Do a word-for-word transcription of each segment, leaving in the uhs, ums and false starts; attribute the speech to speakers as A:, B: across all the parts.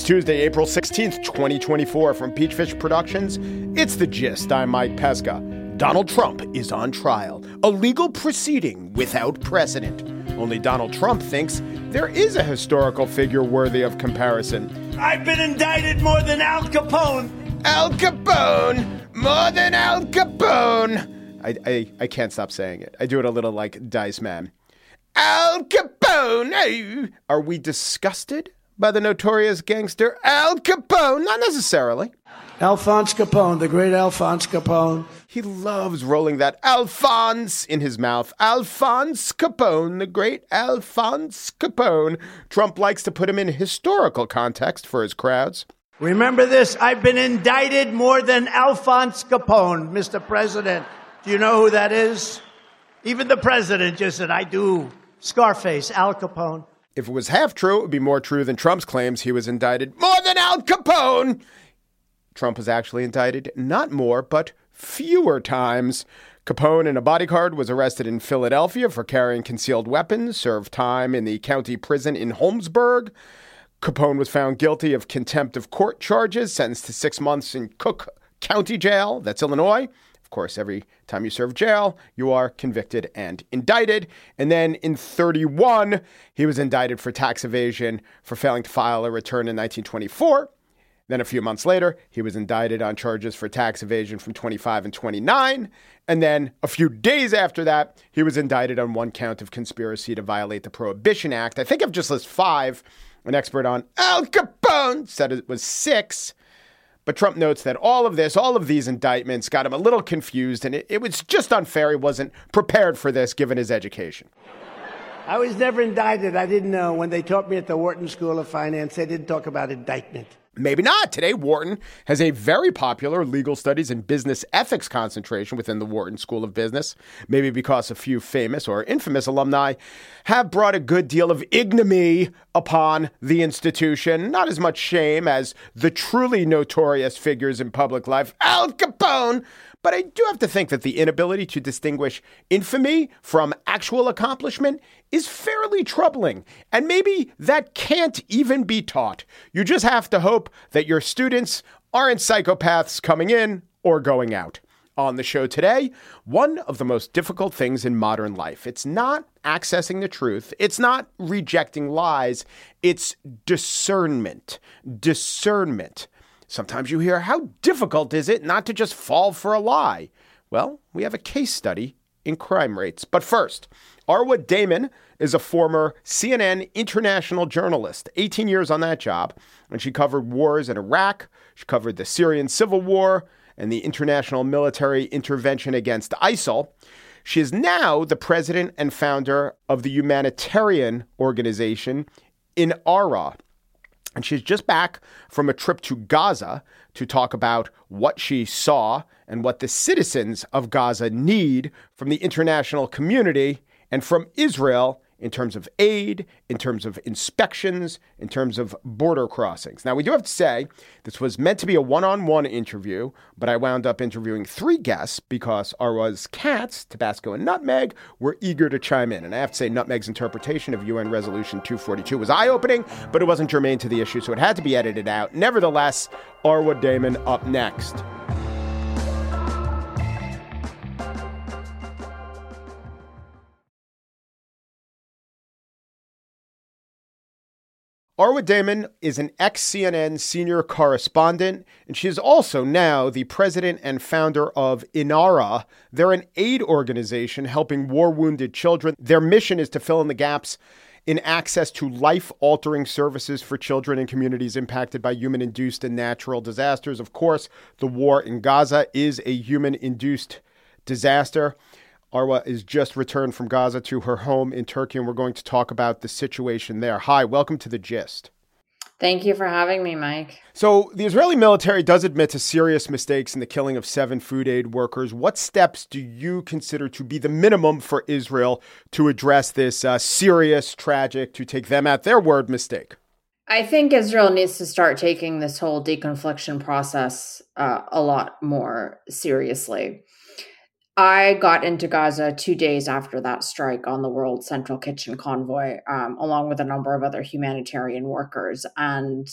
A: Tuesday, April sixteenth, twenty twenty-four. From Peachfish Productions, it's The Gist. I'm Mike Pesca. Donald Trump is on trial. A legal proceeding without precedent. Only Donald Trump thinks there is a historical figure worthy of comparison.
B: I've been indicted more than Al Capone.
A: Al Capone! More than Al Capone! I, I, I can't stop saying it. I do it a little like Dice Man. Al Capone! Are we disgusted by the notorious gangster Al Capone? Not necessarily.
B: Alphonse Capone, the great Alphonse Capone.
A: He loves rolling that Alphonse in his mouth. Alphonse Capone, the great Alphonse Capone. Trump likes to put him in historical context for his crowds.
B: Remember this, I've been indicted more than Alphonse Capone, Mister President. Do you know who that is? Even the president just said, I do. Scarface, Al Capone.
A: If it was half true, it would be more true than Trump's claims he was indicted more than Al Capone. Trump was actually indicted not more, but fewer times. Capone, in a bodyguard, was arrested in Philadelphia for carrying concealed weapons, served time in the county prison in Holmesburg. Capone was found guilty of contempt of court charges, sentenced to six months in Cook County Jail. That's Illinois. Of course, every time you serve jail, you are convicted and indicted. And then in thirty-one, he was indicted for tax evasion for failing to file a return in nineteen twenty-four. Then a few months later, he was indicted on charges for tax evasion from twenty-five and twenty-nine. And then a few days after that, he was indicted on one count of conspiracy to violate the Prohibition Act. I think I've just listed five. An expert on Al Capone said it was six. But Trump notes that all of this, all of these indictments got him a little confused, and it, it was just unfair. He wasn't prepared for this, given his education.
B: I was never indicted. I didn't know. When they taught me at the Wharton School of Finance, they didn't talk about indictment.
A: Maybe not. Today, Wharton has a very popular legal studies and business ethics concentration within the Wharton School of Business. Maybe because a few famous or infamous alumni have brought a good deal of ignominy upon the institution. Not as much shame as the truly notorious figures in public life, Al Capone. But I do have to think that the inability to distinguish infamy from actual accomplishment is fairly troubling. And maybe that can't even be taught. You just have to hope that your students aren't psychopaths coming in or going out. On the show today, one of the most difficult things in modern life. It's not accessing the truth. It's not rejecting lies. It's discernment. Discernment. Sometimes you hear, how difficult is it not to just fall for a lie? Well, we have a case study in crime rates. But first, Arwa Damon is a former C N N international journalist, eighteen years on that job, and she covered wars in Iraq. She covered the Syrian civil war and the international military intervention against ISIL. She is now the president and founder of the humanitarian organization INARA. And she's just back from a trip to Gaza to talk about what she saw and what the citizens of Gaza need from the international community and from Israel in terms of aid, in terms of inspections, in terms of border crossings. Now, we do have to say this was meant to be a one-on-one interview, but I wound up interviewing three guests because Arwa's cats, Tabasco and Nutmeg, were eager to chime in. And I have to say Nutmeg's interpretation of U N Resolution two forty-two was eye-opening, but it wasn't germane to the issue, so it had to be edited out. Nevertheless, Arwa Damon up next. Arwa Damon is an ex-C N N senior correspondent, and she is also now the president and founder of INARA. They're an aid organization helping war-wounded children. Their mission is to fill in the gaps in access to life-altering services for children in communities impacted by human-induced and natural disasters. Of course, the war in Gaza is a human-induced disaster. Arwa is just returned from Gaza to her home in Turkey, and we're going to talk about the situation there. Hi, welcome to The Gist.
C: Thank you for having me, Mike.
A: So the Israeli military does admit to serious mistakes in the killing of seven food aid workers. What steps do you consider to be the minimum for Israel to address this uh, serious, tragic, to take them at their word, mistake?
C: I think Israel needs to start taking this whole deconfliction process uh, a lot more seriously. I got into Gaza two days after that strike on the World Central Kitchen convoy, um, along with a number of other humanitarian workers. And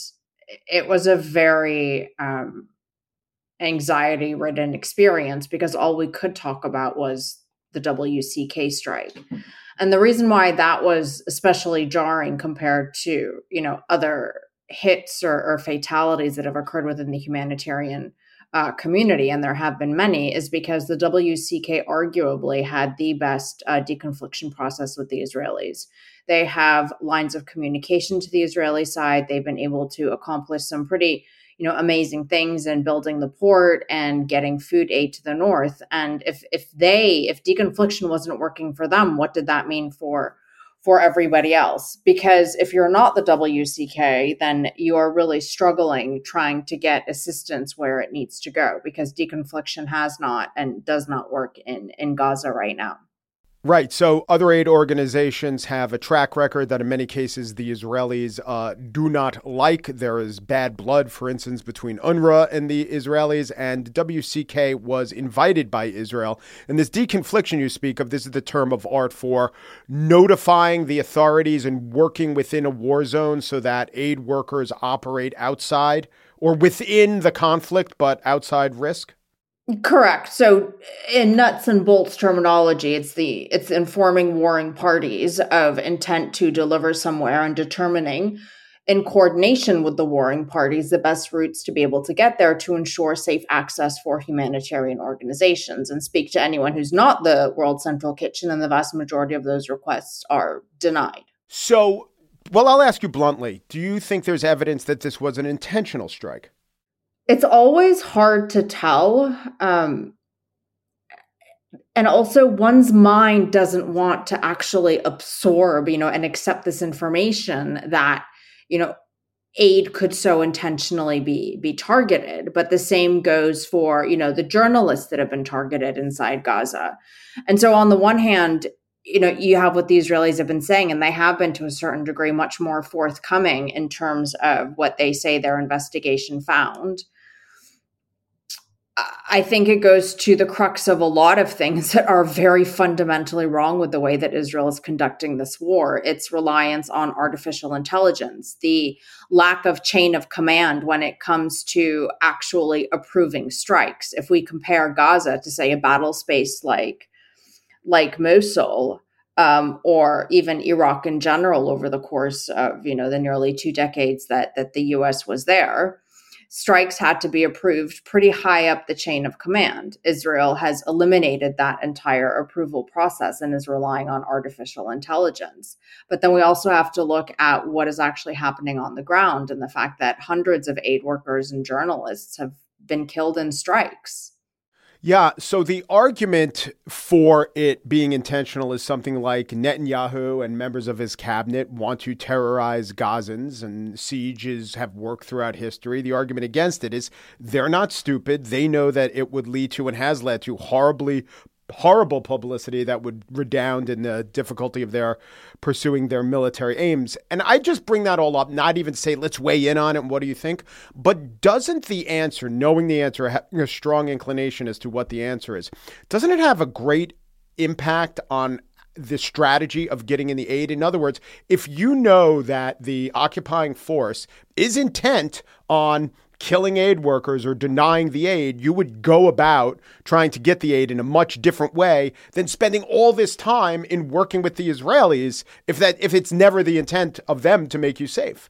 C: it was a very um, anxiety ridden experience because all we could talk about was the W C K strike. And the reason why that was especially jarring compared to, you know, other hits or, or fatalities that have occurred within the humanitarian uh, community, and there have been many, is because the W C K arguably had the best uh, deconfliction process with the Israelis. They have lines of communication to the Israeli side. They've been able to accomplish some pretty, you know, amazing things in building the port and getting food aid to the north. And if if they, if deconfliction wasn't working for them, what did that mean for for everybody else? Because if you're not the W C K, then you are really struggling trying to get assistance where it needs to go, because deconfliction has not and does not work in, in Gaza right now.
A: Right. So other aid organizations have a track record that in many cases the Israelis uh, do not like. There is bad blood, for instance, between UNRWA and the Israelis, and W C K was invited by Israel. And this deconfliction you speak of, this is the term of art for notifying the authorities and working within a war zone so that aid workers operate outside or within the conflict, but outside risk.
C: Correct. So in nuts and bolts terminology, it's the it's informing warring parties of intent to deliver somewhere and determining in coordination with the warring parties the best routes to be able to get there to ensure safe access for humanitarian organizations, and speak to anyone who's not the World Central Kitchen, and the vast majority of those requests are denied.
A: So, well, I'll ask you bluntly, do you think there's evidence that this was an intentional strike?
C: It's always hard to tell. Um, and also one's mind doesn't want to actually absorb, you know, and accept this information that, you know, aid could so intentionally be, be targeted. But the same goes for, you know, the journalists that have been targeted inside Gaza. And so on the one hand, you know, you have what the Israelis have been saying, and they have been to a certain degree much more forthcoming in terms of what they say their investigation found. I think it goes to the crux of a lot of things that are very fundamentally wrong with the way that Israel is conducting this war. Its reliance on artificial intelligence, the lack of chain of command when it comes to actually approving strikes. If we compare Gaza to, say, a battle space like, like Mosul, um, or even Iraq in general over the course of, you know, the nearly two decades that, that the U S was there, strikes had to be approved pretty high up the chain of command. Israel has eliminated that entire approval process and is relying on artificial intelligence. But then we also have to look at what is actually happening on the ground, and the fact that hundreds of aid workers and journalists have been killed in strikes.
A: Yeah, so the argument for it being intentional is something like Netanyahu and members of his cabinet want to terrorize Gazans, and sieges have worked throughout history. The argument against it is they're not stupid. They know that it would lead to and has led to horribly horrible publicity that would redound in the difficulty of their pursuing their military aims. And I just bring that all up, not even say, let's weigh in on it and what do you think? But doesn't the answer, knowing the answer, having a strong inclination as to what the answer is, doesn't it have a great impact on the strategy of getting in the aid? In other words, if you know that the occupying force is intent on killing aid workers or denying the aid, you would go about trying to get the aid in a much different way than spending all this time in working with the Israelis if that if it's never the intent of them to make you safe.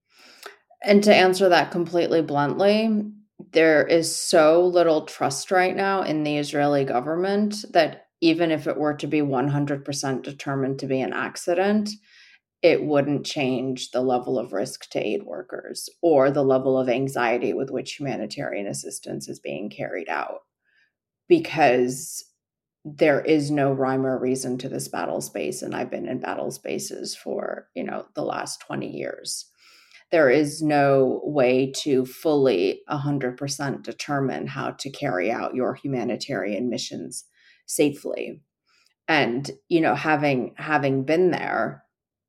C: And to answer that completely bluntly, there is so little trust right now in the Israeli government that even if it were to be one hundred percent determined to be an accident, it wouldn't change the level of risk to aid workers or the level of anxiety with which humanitarian assistance is being carried out, because there is no rhyme or reason to this battle space. And I've been in battle spaces for, you know, the last twenty years. There is no way to fully one hundred percent determine how to carry out your humanitarian missions safely. And, you know, having having been there,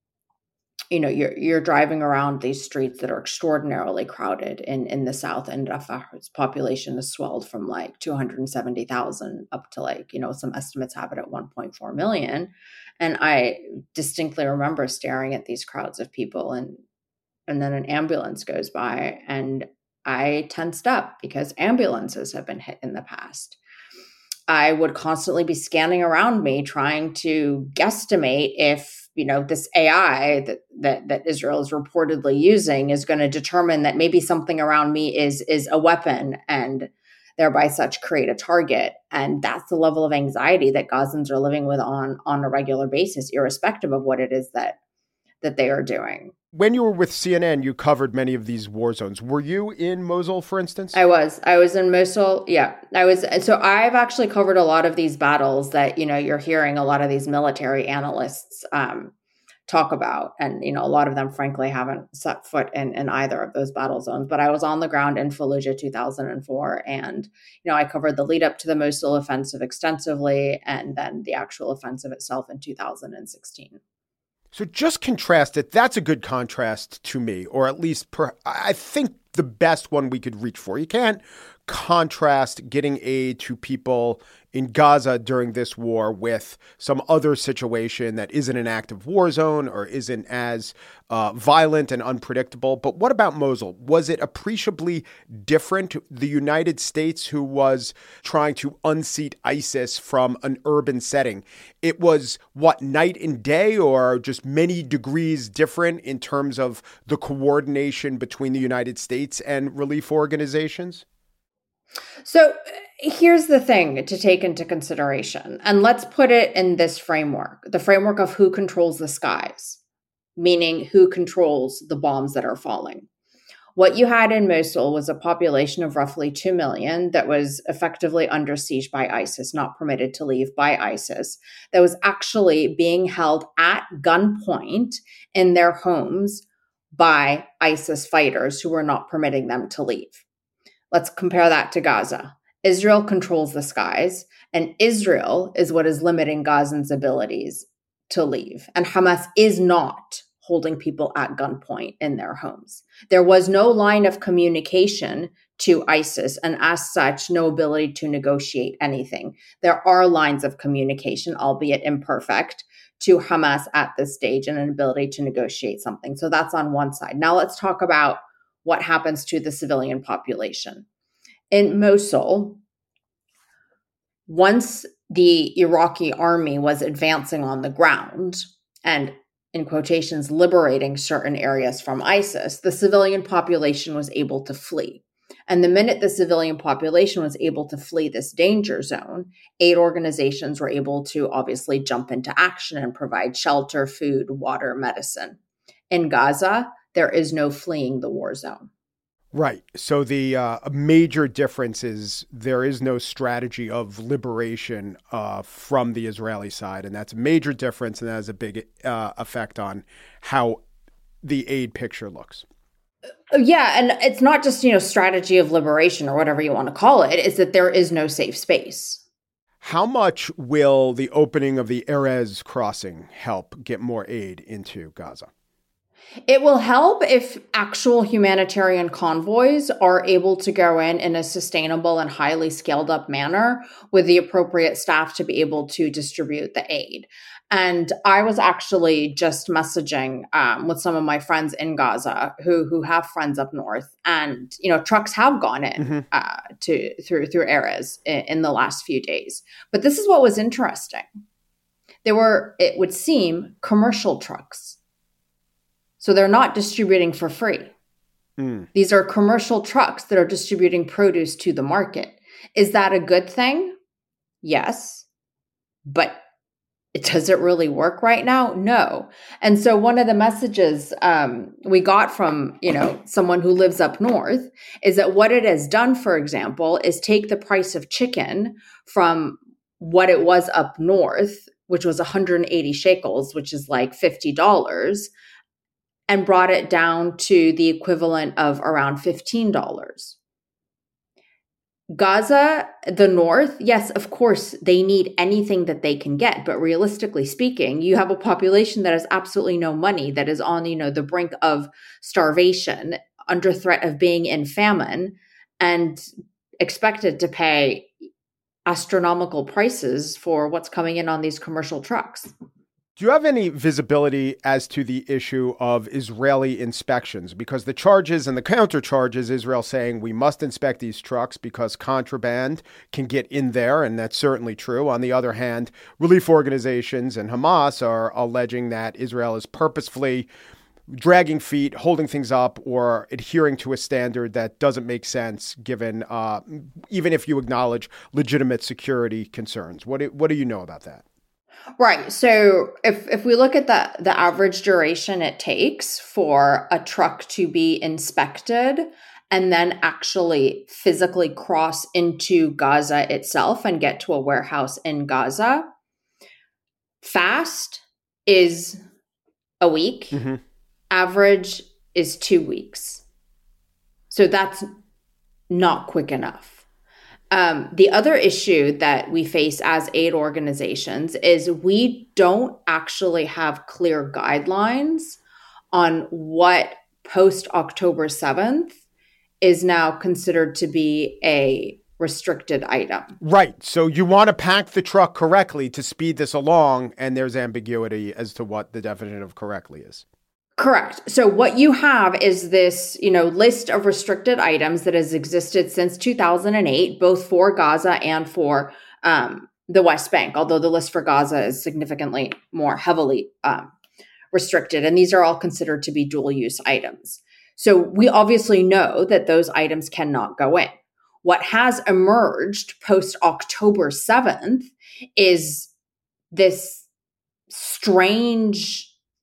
C: you know, you're you're driving around these streets that are extraordinarily crowded in, in the south, and Rafah's population has swelled from like two hundred seventy thousand up to like, you know, some estimates have it at one point four million. And I distinctly remember staring at these crowds of people and and then an ambulance goes by, and I tensed up because ambulances have been hit in the past. I would constantly be scanning around me trying to guesstimate if, you know, this A I that that, that Israel is reportedly using is going to determine that maybe something around me is is a weapon and thereby such create a target. And that's the level of anxiety that Gazans are living with on on a regular basis, irrespective of what it is that that they are doing.
A: When you were with C N N, you covered many of these war zones. Were you in Mosul, for instance?
C: I was. I was in Mosul. Yeah, I was. So I've actually covered a lot of these battles that, you know, you're hearing a lot of these military analysts um, talk about. And, you know, a lot of them, frankly, haven't set foot in, in either of those battle zones. But I was on the ground in Fallujah two thousand four. And, you know, I covered the lead up to the Mosul offensive extensively, and then the actual offensive itself in two thousand sixteen.
A: So just contrast it. That's a good contrast to me, or at least per, I think the best one we could reach for. You can't contrast getting aid to people in Gaza during this war with some other situation that isn't an active war zone or isn't as uh, violent and unpredictable. But what about Mosul? Was it appreciably different? The United States, who was trying to unseat ISIS from an urban setting, it was what, night and day, or just many degrees different in terms of the coordination between the United States and relief organizations?
C: So here's the thing to take into consideration, and let's put it in this framework, the framework of who controls the skies, meaning who controls the bombs that are falling. What you had in Mosul was a population of roughly two million that was effectively under siege by ISIS, not permitted to leave by ISIS, that was actually being held at gunpoint in their homes by ISIS fighters who were not permitting them to leave. Let's compare that to Gaza. Israel controls the skies, and Israel is what is limiting Gazans' abilities to leave. And Hamas is not holding people at gunpoint in their homes. There was no line of communication to ISIS, and as such, no ability to negotiate anything. There are lines of communication, albeit imperfect, to Hamas at this stage, and an ability to negotiate something. So that's on one side. Now let's talk about what happens to the civilian population. In Mosul, once the Iraqi army was advancing on the ground and, in quotations, liberating certain areas from ISIS, the civilian population was able to flee. And the minute the civilian population was able to flee this danger zone, aid organizations were able to obviously jump into action and provide shelter, food, water, medicine. In Gaza, there is no fleeing the war zone.
A: Right. So the uh, major difference is there is no strategy of liberation uh, from the Israeli side. And that's a major difference. And that has a big uh, effect on how the aid picture looks.
C: Yeah. And it's not just, you know, strategy of liberation or whatever you want to call it. It's that there is no safe space.
A: How much will the opening of the Erez crossing help get more aid into Gaza?
C: It will help if actual humanitarian convoys are able to go in in a sustainable and highly scaled up manner with the appropriate staff to be able to distribute the aid. And I was actually just messaging um, with some of my friends in Gaza who who have friends up north, and you know trucks have gone in mm-hmm. uh, to through through Erez in, in the last few days. But this is what was interesting: there were, it would seem, commercial trucks. So they're not distributing for free. Mm. These are commercial trucks that are distributing produce to the market. Is that a good thing? Yes. But it, does it really work right now? No. And so one of the messages um, we got from, you know, someone who lives up north is that what it has done, for example, is take the price of chicken from what it was up north, which was one hundred eighty shekels, which is like fifty dollars, and brought it down to the equivalent of around fifteen dollars. Gaza, the north, yes, of course, they need anything that they can get. But realistically speaking, you have a population that has absolutely no money, that is on, you know, the brink of starvation, under threat of being in famine, and expected to pay astronomical prices for what's coming in on these commercial trucks.
A: Do you have any visibility as to the issue of Israeli inspections? Because the charges and the counter charges, Israel saying we must inspect these trucks because contraband can get in there, and that's certainly true. On the other hand, relief organizations and Hamas are alleging that Israel is purposefully dragging feet, holding things up, or adhering to a standard that doesn't make sense given, uh, even if you acknowledge legitimate security concerns. What do, what do you know about that?
C: Right. So if if we look at the, the average duration it takes for a truck to be inspected and then actually physically cross into Gaza itself and get to a warehouse in Gaza, fast is a week. Mm-hmm. Average is two weeks. So that's not quick enough. Um, the other issue that we face as aid organizations is we don't actually have clear guidelines on what post-October seventh is now considered to be a restricted item.
A: Right. So you want to pack the truck correctly to speed this along, and there's ambiguity as to what the definition of correctly is.
C: Correct. So what you have is this, you know, list of restricted items that has existed since two thousand eight, both for Gaza and for um, the West Bank, although the list for Gaza is significantly more heavily um, restricted. And these are all considered to be dual use items. So we obviously know that those items cannot go in. What has emerged post October seventh is this strange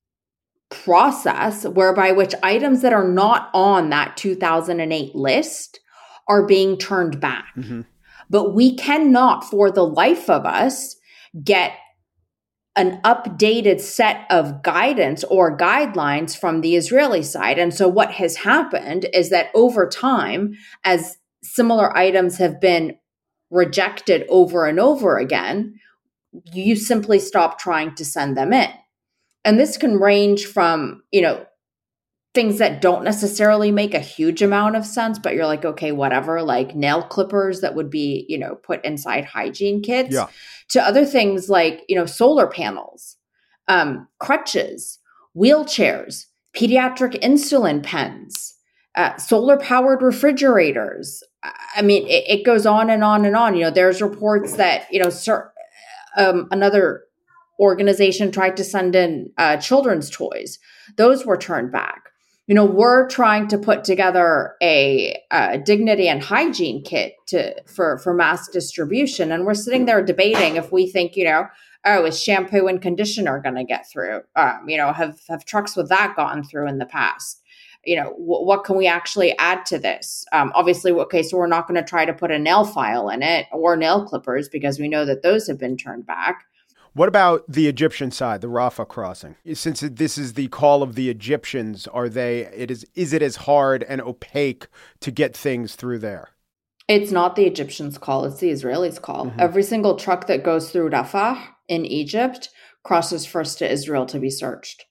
C: process whereby which items that are not on that two thousand eight list are being turned back. Mm-hmm. But we cannot, for the life of us, get an updated set of guidance or guidelines from the Israeli side. And so what has happened is that over time, as similar items have been rejected over and over again, you simply stop trying to send them in. And this can range from, you know, things that don't necessarily make a huge amount of sense, but you're like, okay, whatever, like nail clippers that would be, you know, put inside hygiene kits, yeah, to other things like, you know, solar panels, um, crutches, wheelchairs, pediatric insulin pens, uh, solar powered refrigerators. I mean, it, it goes on and on and on. You know, there's reports that, you know, sir, um, another organization tried to send in uh, children's toys. Those were turned back. You know, we're trying to put together a, a dignity and hygiene kit to for, for mass distribution. And we're sitting there debating if we think, you know, oh, is shampoo and conditioner going to get through? Um, you know, have, have trucks with that gotten through in the past? You know, w- what can we actually add to this? Um, obviously, okay, so we're not going to try to put a nail file in it or nail clippers because we know that those have been turned back.
A: What about the Egyptian side, the Rafah crossing? Since this is the call of the Egyptians, are they, it is, is it as hard and opaque to get things through there?
C: It's not the Egyptians' call, it's the Israelis' call. Mm-hmm. Every single truck that goes through Rafah in Egypt crosses first to Israel to be searched.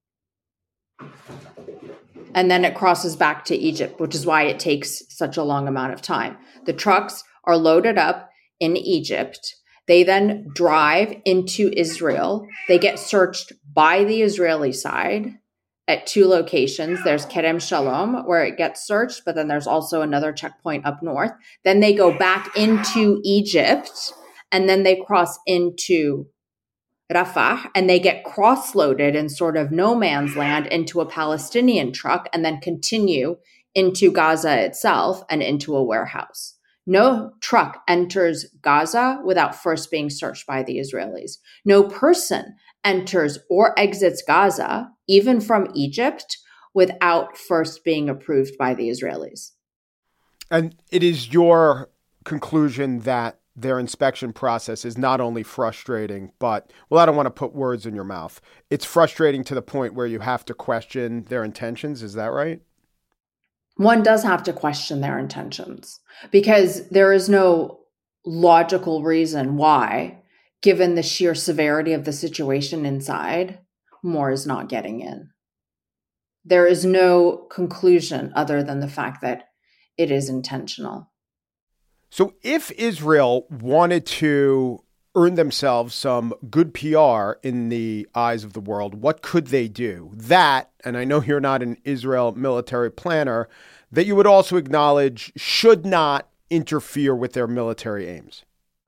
C: And then it crosses back to Egypt, which is why it takes such a long amount of time. The trucks are loaded up in Egypt. They then drive into Israel. They get searched by the Israeli side at two locations. There's Kerem Shalom, where it gets searched, but then there's also another checkpoint up north. Then they go back into Egypt, and then they cross into Rafah, and they get cross-loaded in sort of no man's land into a Palestinian truck, and then continue into Gaza itself and into a warehouse. No truck enters Gaza without first being searched by the Israelis. No person enters or exits Gaza, even from Egypt, without first being approved by the Israelis.
A: And it is your conclusion that their inspection process is not only frustrating, but, well, I don't want to put words in your mouth. It's frustrating to the point where you have to question their intentions. Is that right?
C: One does have to question their intentions because there is no logical reason why, given the sheer severity of the situation inside, more is not getting in. There is no conclusion other than the fact that it is intentional.
A: So if Israel wanted to earn themselves some good P R in the eyes of the world, what could they do? That, and I know you're not an Israel military planner, that you would also acknowledge should not interfere with their military aims.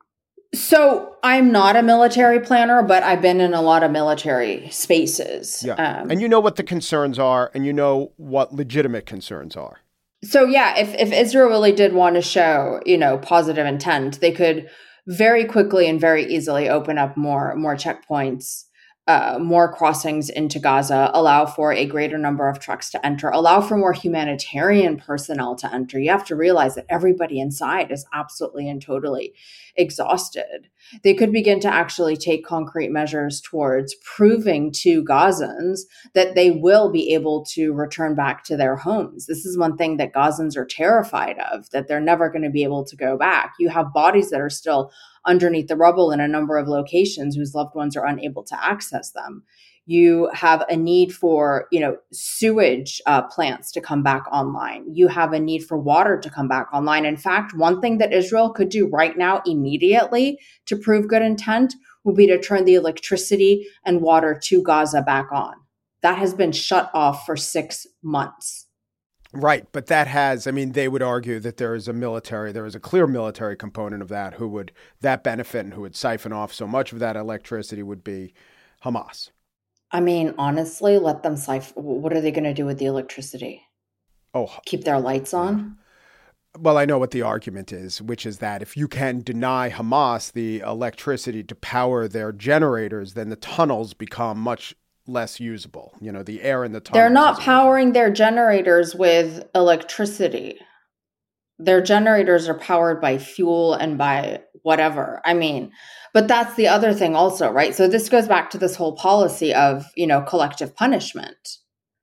C: So I'm not a military planner, but I've been in a lot of military spaces.
A: Yeah.
C: Um,
A: and you know what the concerns are, and you know what legitimate concerns are.
C: So yeah, if, if Israel really did want to show, you know, positive intent, they could very quickly and very easily open up more, more checkpoints, uh, more crossings into Gaza, allow for a greater number of trucks to enter, allow for more humanitarian personnel to enter. You have to realize that everybody inside is absolutely and totally exhausted. They could begin to actually take concrete measures towards proving to Gazans that they will be able to return back to their homes. This is one thing that Gazans are terrified of, that they're never going to be able to go back. You have bodies that are still underneath the rubble in a number of locations whose loved ones are unable to access them. You have a need for, you know, sewage uh, plants to come back online. You have a need for water to come back online. In fact, one thing that Israel could do right now immediately to prove good intent would be to turn the electricity and water to Gaza back on. That has been shut off for six months.
A: Right. But that has, I mean, they would argue that there is a military, there is a clear military component of that who would, that benefit and who would siphon off so much of that electricity would be Hamas.
C: I mean, honestly, let them siphon. What are they going to do with the electricity?
A: Oh,
C: keep their lights on?
A: Well, I know what the argument is, which is that if you can deny Hamas the electricity to power their generators, then the tunnels become much less usable. You know, the air in the tunnels.
C: They're not powering their generators with electricity. Their generators are powered by fuel and by whatever. I mean, but that's the other thing also, right? So this goes back to this whole policy of, you know, collective punishment.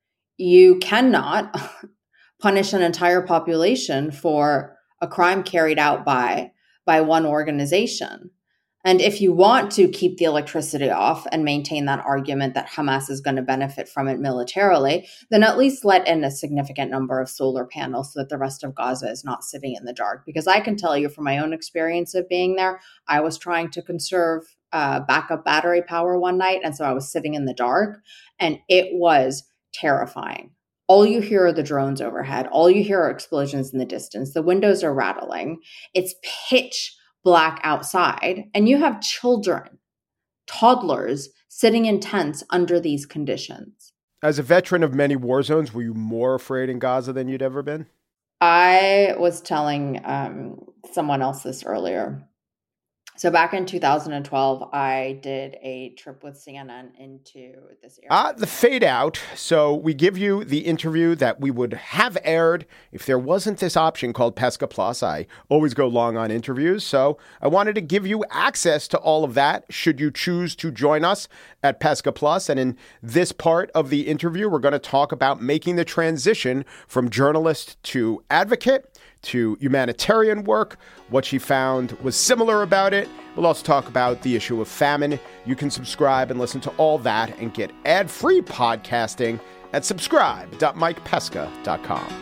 C: You cannot punish an entire population for a crime carried out by by one organization. And if you want to keep the electricity off and maintain that argument that Hamas is going to benefit from it militarily, then at least let in a significant number of solar panels so that the rest of Gaza is not sitting in the dark. Because I can tell you from my own experience of being there, I was trying to conserve uh, backup battery power one night. And so I was sitting in the dark, and it was terrifying. All you hear are the drones overhead. All you hear are explosions in the distance. The windows are rattling. It's pitch black outside, and you have children, toddlers, sitting in tents under these conditions.
A: As a veteran of many war zones, were you more afraid in Gaza than you'd ever been?
C: I was telling um, someone else this earlier. So back in two thousand twelve, I did a trip with C N N into this area.
A: Ah, the fade out. So we give you the interview that we would have aired if there wasn't this option called Pesca Plus. I always go long on interviews, so I wanted to give you access to all of that should you choose to join us at Pesca Plus. And in this part of the interview, we're going to talk about making the transition from journalist to advocate to humanitarian work, what she found was similar about it. We'll also talk about the issue of famine. You can subscribe and listen to all that and get ad-free podcasting at subscribe dot mike pesca dot com.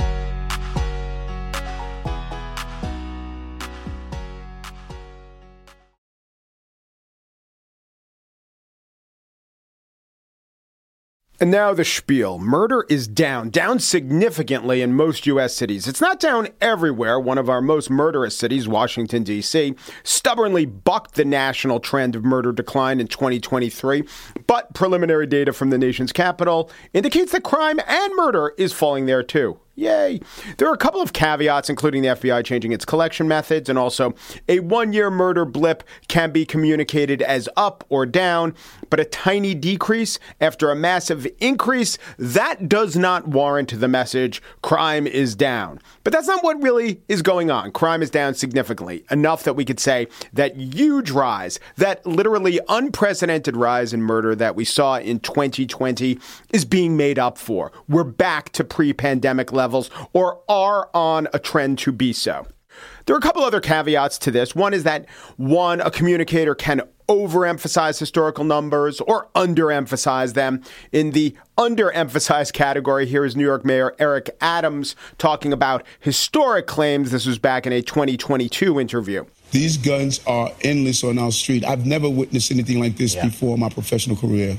A: And now the spiel. Murder is down, down significantly in most U S cities. It's not down everywhere. One of our most murderous cities, Washington, D C, stubbornly bucked the national trend of murder decline in twenty twenty-three. But preliminary data from the nation's capital indicates that crime and murder is falling there too. Yay. There are a couple of caveats, including the F B I changing its collection methods, and also a one-year murder blip can be communicated as up or down, but a tiny decrease after a massive increase, that does not warrant the message, crime is down. But that's not what really is going on. Crime is down significantly, enough that we could say that huge rise, that literally unprecedented rise in murder that we saw in twenty twenty is being made up for. We're back to pre-pandemic levels. Or are on a trend to be so. There are a couple other caveats to this. One is that, one, a communicator can overemphasize historical numbers or underemphasize them. In the underemphasized category, here is New York Mayor Eric Adams talking about historic claims. This was back in a twenty twenty-two interview.
D: These guns are endless on our street. I've never witnessed anything like this yeah. before in my professional career.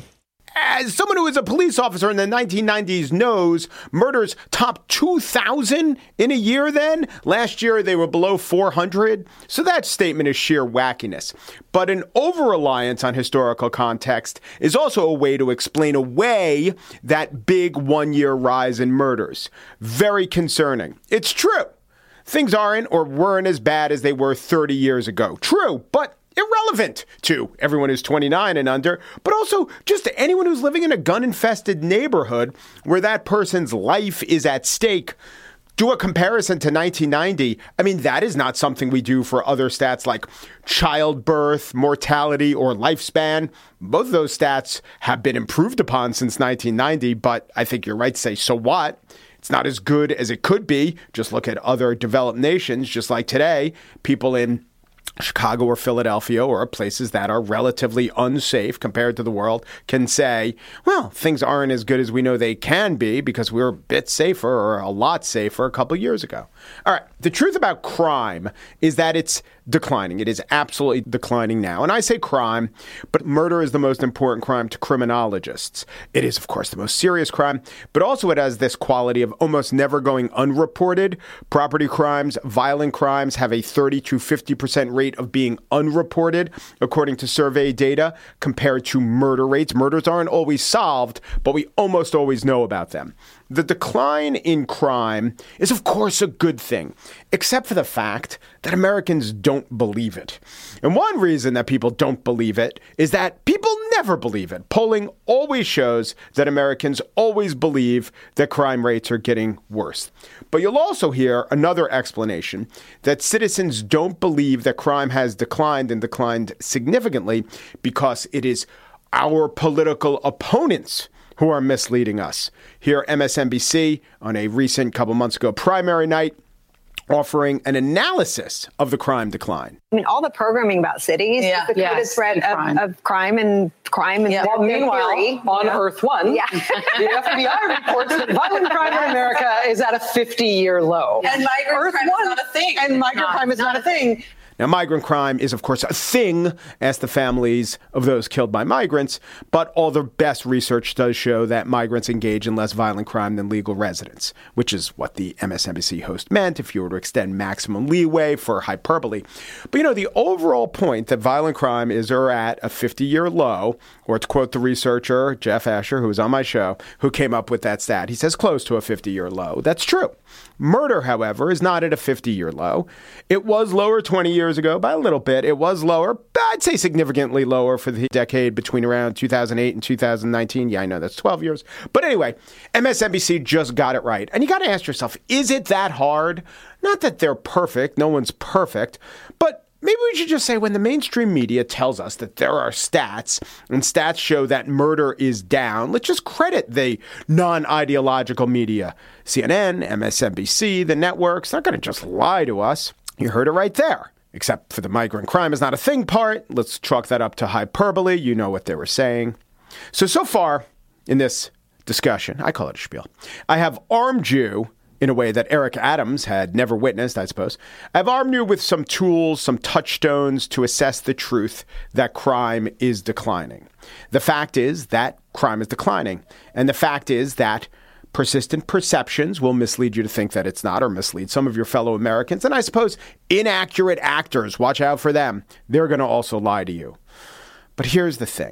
A: As someone who was a police officer in the nineteen nineties knows, murders topped two thousand in a year then. Last year, they were below four hundred. So that statement is sheer wackiness. But an over-reliance on historical context is also a way to explain away that big one-year rise in murders. Very concerning. It's true. Things aren't or weren't as bad as they were thirty years ago. True, but irrelevant to everyone who's twenty-nine and under, but also just to anyone who's living in a gun-infested neighborhood where that person's life is at stake. Do a comparison to nineteen ninety. I mean, that is not something we do for other stats like childbirth, mortality, or lifespan. Both of those stats have been improved upon since nineteen ninety, but I think you're right to say, so what? It's not as good as it could be. Just look at other developed nations, just like today, people in Chicago or Philadelphia or places that are relatively unsafe compared to the world can say, well, things aren't as good as we know they can be because we were a bit safer or a lot safer a couple years ago. All right. The truth about crime is that it's declining. It is absolutely declining now. And I say crime, but murder is the most important crime to criminologists. It is, of course, the most serious crime, but also it has this quality of almost never going unreported. Property crimes, violent crimes have a thirty to fifty percent rate of being unreported, according to survey data, compared to murder rates. Murders aren't always solved, but we almost always know about them. The decline in crime is, of course, a good thing, except for the fact that Americans don't believe it. And one reason that people don't believe it is that people never believe it. Polling always shows that Americans always believe that crime rates are getting worse. But you'll also hear another explanation that citizens don't believe that crime has declined and declined significantly because it is our political opponents who are misleading us. Here, M S N B C on a recent couple months ago primary night offering an analysis of the crime decline.
E: I mean, all the programming about cities, yeah. the coded yes, threat of crime. Of crime and crime and
F: yeah. Well, meanwhile, theory, on yeah. Earth One, yeah. the F B I reports that violent crime in America is at a fifty-year low.
G: And migrant
F: Earth
G: crime
F: One,
G: is not a thing.
F: And migrant
G: not,
F: crime is not, not a thing.
A: Now, migrant crime is, of course, a thing, ask the families of those killed by migrants, but all the best research does show that migrants engage in less violent crime than legal residents, which is what the M S N B C host meant if you were to extend maximum leeway for hyperbole. But, you know, the overall point that violent crime is are at a fifty-year low, or to quote the researcher, Jeff Asher, who was on my show, who came up with that stat, he says close to a fifty-year low. That's true. Murder, however, is not at a fifty-year low. It was lower twenty years ago by a little bit. It was lower, but I'd say significantly lower for the decade between around two thousand eight and two thousand nineteen. Yeah, I know that's twelve years. But anyway, M S N B C just got it right. And you got to ask yourself, is it that hard? Not that they're perfect. No one's perfect. But maybe we should just say when the mainstream media tells us that there are stats and stats show that murder is down, let's just credit the non-ideological media. C N N, M S N B C, the networks, they're going to just lie to us. You heard it right there. Except for the migrant crime is not a thing part. Let's chalk that up to hyperbole. You know what they were saying. So, so far in this discussion, I call it a spiel, I have armed you in a way that Eric Adams had never witnessed, I suppose. I've armed you with some tools, some touchstones to assess the truth that crime is declining. The fact is that crime is declining. And the fact is that persistent perceptions will mislead you to think that it's not, or mislead some of your fellow Americans. And I suppose inaccurate actors, watch out for them. They're going to also lie to you. But here's the thing.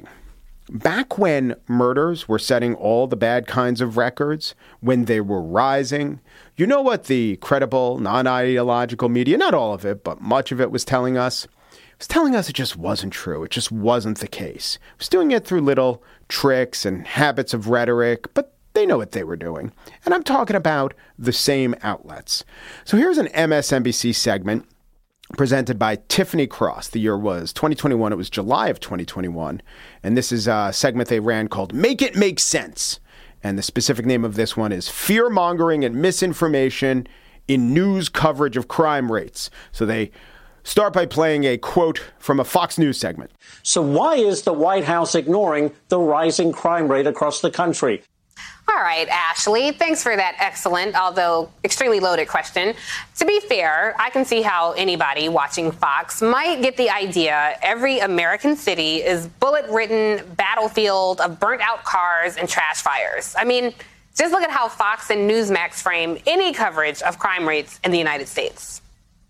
A: Back when murders were setting all the bad kinds of records, when they were rising, you know what the credible, non-ideological media, not all of it, but much of it was telling us? It was telling us it just wasn't true. It just wasn't the case. It was doing it through little tricks and habits of rhetoric, but they know what they were doing. And I'm talking about the same outlets. So here's an M S N B C segment presented by Tiffany Cross. The year was twenty twenty-one. It was July of twenty twenty-one. And this is a segment they ran called Make It Make Sense. And the specific name of this one is Fear-Mongering and Misinformation in News Coverage of Crime Rates. So they start by playing a quote from a Fox News segment.
H: So why is the White House ignoring the rising crime rate across the country?
G: All right, Ashley, thanks for that excellent, although extremely loaded question. To be fair, I can see how anybody watching Fox might get the idea every American city is bullet-ridden battlefield of burnt-out cars and trash fires. I mean, just look at how Fox and Newsmax frame any coverage of crime rates in the United States.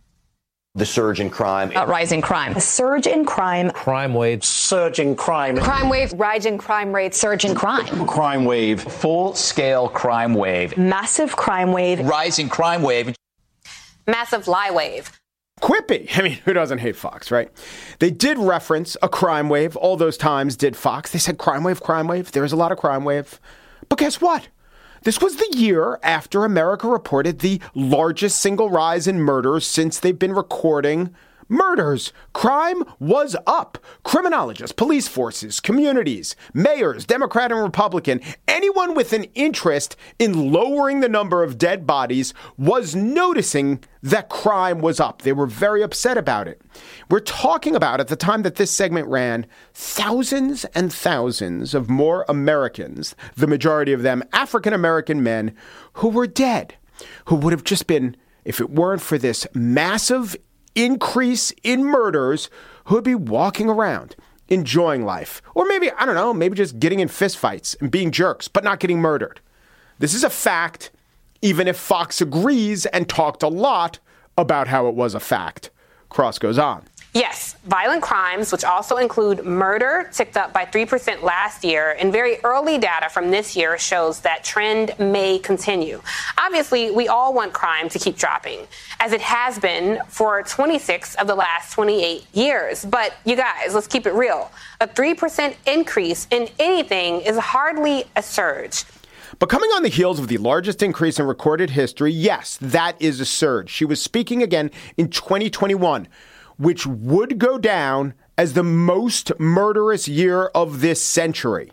H: The surge in crime.
I: Uh, rising crime.
J: A surge in crime.
K: Crime wave.
L: Surge in crime.
J: Crime wave. Rising crime rates.
I: Surge in crime.
M: Crime wave.
N: Full-scale crime wave.
J: Massive crime wave.
N: Rising crime wave.
G: Massive lie wave.
A: Quippy. I mean, who doesn't hate Fox, right? They did reference a crime wave. All those times did Fox. They said crime wave, crime wave. There's a lot of crime wave. But guess what? This was the year after America reported the largest single rise in murders since they've been recording murders. Crime was up. Criminologists, police forces, communities, mayors, Democrat and Republican, anyone with an interest in lowering the number of dead bodies was noticing that crime was up. They were very upset about it. We're talking about, at the time that this segment ran, thousands and thousands of more Americans, the majority of them African-American men, who were dead, who would have just been, if it weren't for this massive increase in murders, who would be walking around enjoying life. Or maybe, I don't know, maybe just getting in fistfights and being jerks, but not getting murdered. This is a fact, even if Fox agrees and talked a lot about how it was a fact. Cross goes on.
G: Yes, violent crimes, which also include murder, ticked up by three percent last year, and very early data from this year shows that trend may continue. Obviously, we all want crime to keep dropping, as it has been for twenty-six of the last twenty-eight years. But you guys, let's keep it real. A three percent increase in anything is hardly a surge.
A: But coming on the heels of the largest increase in recorded history, yes, that is a surge. She was speaking again in twenty twenty-one. Which would go down as the most murderous year of this century.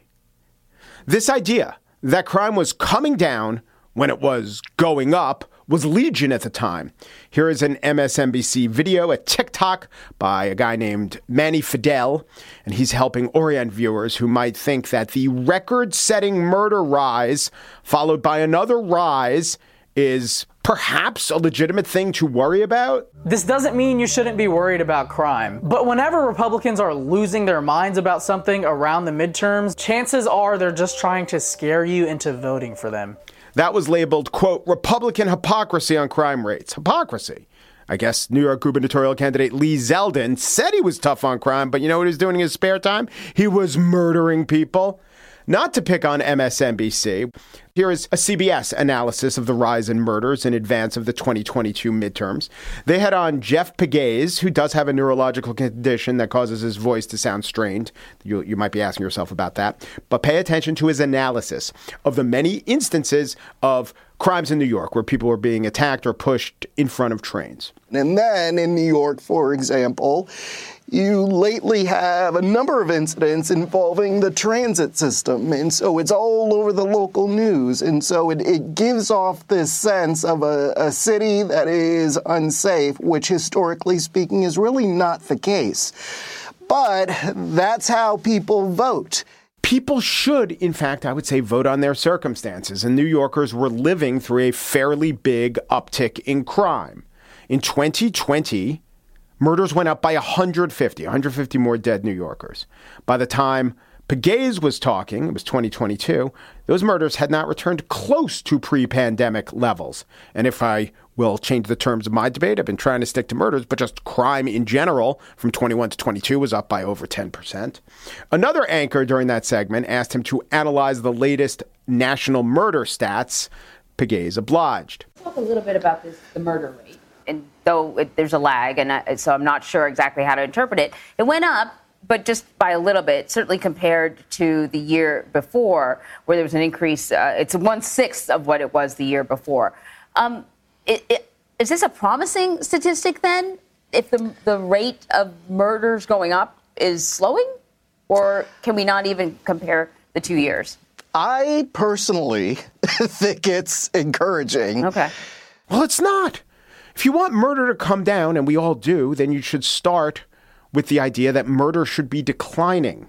A: This idea that crime was coming down when it was going up was legion at the time. Here is an M S N B C video, a TikTok by a guy named Manny Fidel, and he's helping orient viewers who might think that the record-setting murder rise, followed by another rise, is perhaps a legitimate thing to worry about.
O: This doesn't mean you shouldn't be worried about crime. But whenever Republicans are losing their minds about something around the midterms, chances are they're just trying to scare you into voting for them.
A: That was labeled, quote, Republican hypocrisy on crime rates. Hypocrisy. I guess New York gubernatorial candidate Lee Zeldin said he was tough on crime, but you know what he was doing in his spare time? He was murdering people. Not to pick on M S N B C, here is a C B S analysis of the rise in murders in advance of the twenty twenty-two midterms. They had on Jeff Pegues, who does have a neurological condition that causes his voice to sound strained. You, you might be asking yourself about that. But pay attention to his analysis of the many instances of crimes in New York where people were being attacked or pushed in front of trains.
P: And then in New York, for example, you lately have a number of incidents involving the transit system. And so it's all over the local news. And so it, it gives off this sense of a, a city that is unsafe, which historically speaking is really not the case. But that's how people vote.
A: People should, in fact, I would say, vote on their circumstances. And New Yorkers were living through a fairly big uptick in crime. In twenty twenty, murders went up by one hundred fifty, one hundred fifty more dead New Yorkers. By the time Pegues was talking, it was twenty twenty-two, those murders had not returned close to pre-pandemic levels. And if I will change the terms of my debate, I've been trying to stick to murders, but just crime in general from twenty-one to twenty-two was up by over ten percent. Another anchor during that segment asked him to analyze the latest national murder stats. Pegues obliged.
Q: Talk a little bit about this, the murder rate. And though it, there's a lag, and I, so I'm not sure exactly how to interpret it, it went up, but just by a little bit, certainly compared to the year before, where there was an increase. Uh, it's one-sixth of what it was the year before. Um, it, it, is this a promising statistic, then, if the, the rate of murders going up is slowing? Or can we not even compare the two years?
P: I personally think it's encouraging.
Q: Okay.
A: Well, it's not. If you want murder to come down, and we all do, then you should start with the idea that murder should be declining.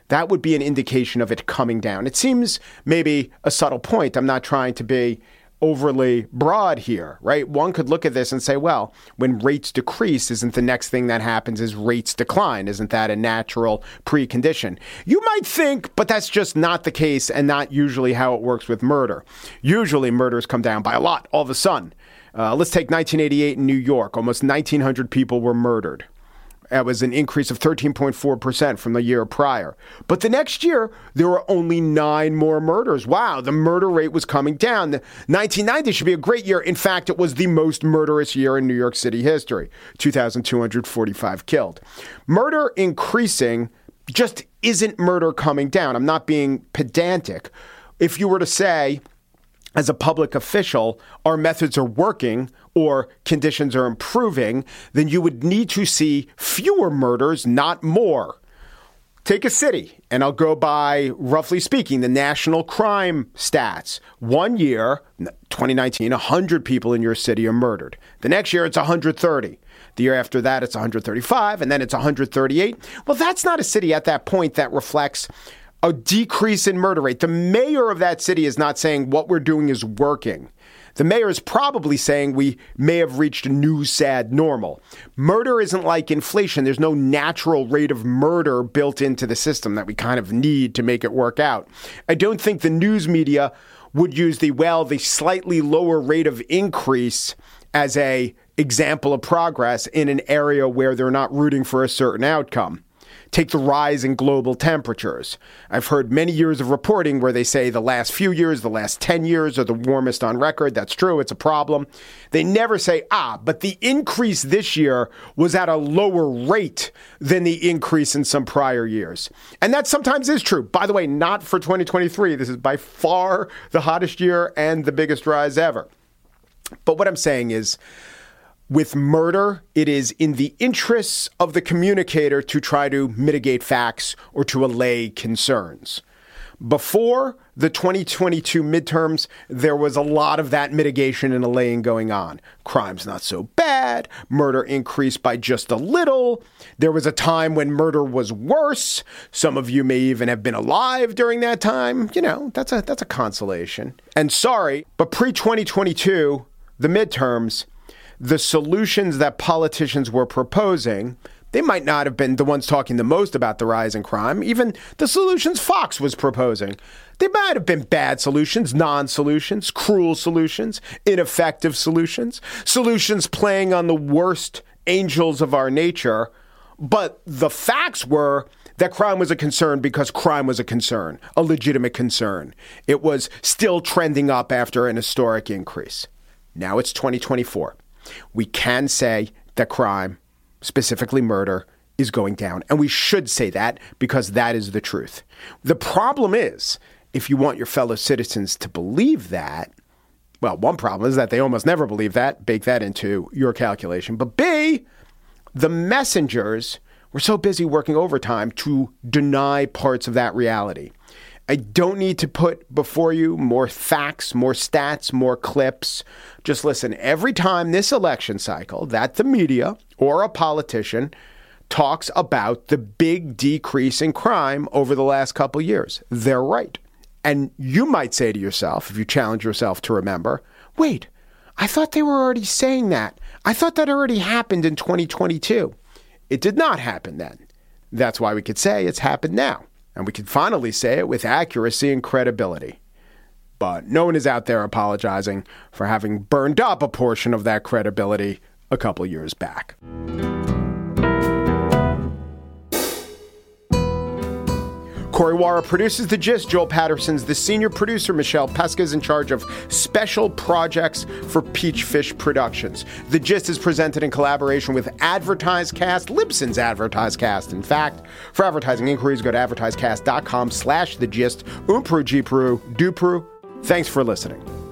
A: that would be an indication of it coming down. It seems maybe a subtle point. I'm not trying to be overly broad here, right? One could look at this and say, well, when rates decrease, isn't the next thing that happens is rates decline? Isn't that a natural precondition? You might think, but that's just not the case and not usually how it works with murder. Usually murders come down by a lot all of a sudden. Uh, let's take nineteen eighty-eight in New York. Almost nineteen hundred people were murdered. That was an increase of thirteen point four percent from the year prior. But the next year, there were only nine more murders. Wow, the murder rate was coming down. The nineteen ninety should be a great year. In fact, it was the most murderous year in New York City history. two thousand two hundred forty-five killed. Murder increasing just isn't murder coming down. I'm not being pedantic. If you were to say, as a public official, our methods are working or conditions are improving, then you would need to see fewer murders, not more. Take a city, and I'll go by, roughly speaking, the national crime stats. One year, twenty nineteen, one hundred people in your city are murdered. The next year, it's one hundred thirty. The year after that, it's one hundred thirty-five, and then it's one hundred thirty-eight. Well, that's not a city at that point that reflects a decrease in murder rate. The mayor of that city is not saying what we're doing is working. The mayor is probably saying we may have reached a new sad normal. Murder isn't like inflation. There's no natural rate of murder built into the system that we kind of need to make it work out. I don't think the news media would use the, well, the slightly lower rate of increase as a example of progress in an area where they're not rooting for a certain outcome. Take the rise in global temperatures. I've heard many years of reporting where they say the last few years, the last ten years are the warmest on record. That's true. It's a problem. They never say, ah, but the increase this year was at a lower rate than the increase in some prior years. And that sometimes is true. By the way, not for twenty twenty-three. This is by far the hottest year and the biggest rise ever. But what I'm saying is, with murder, it is in the interests of the communicator to try to mitigate facts or to allay concerns. Before the twenty twenty-two midterms, there was a lot of that mitigation and allaying going on. Crime's not so bad. Murder increased by just a little. There was a time when murder was worse. Some of you may even have been alive during that time. You know, that's a that's a consolation. And sorry, but pre twenty twenty-two, the midterms, the solutions that politicians were proposing, they might not have been the ones talking the most about the rise in crime. Even the solutions Fox was proposing, they might have been bad solutions, non-solutions, cruel solutions, ineffective solutions, solutions playing on the worst angels of our nature. But the facts were that crime was a concern because crime was a concern, a legitimate concern. It was still trending up after an historic increase. Now it's twenty twenty-four. We can say that crime, specifically murder, is going down. And we should say that because that is the truth. The problem is, if you want your fellow citizens to believe that, well, one problem is that they almost never believe that. Bake that into your calculation. But B, the messengers were so busy working overtime to deny parts of that reality. I don't need to put before you more facts, more stats, more clips. Just listen, every time this election cycle that the media or a politician talks about the big decrease in crime over the last couple years, they're right. And you might say to yourself, if you challenge yourself to remember, wait, I thought they were already saying that. I thought that already happened in twenty twenty-two. It did not happen then. That's why we could say it's happened now. And we can finally say it with accuracy and credibility. But no one is out there apologizing for having burned up a portion of that credibility a couple years back. Corey Wara produces The Gist. Joel Patterson's the senior producer. Michelle Pesca is in charge of special projects for Peachfish Productions. The Gist is presented in collaboration with AdvertiseCast, Libsyn's AdvertiseCast. In fact, for advertising inquiries, go to advertisecast.com slash The Gist. Umpru, Gpru, Dupru. Thanks for listening.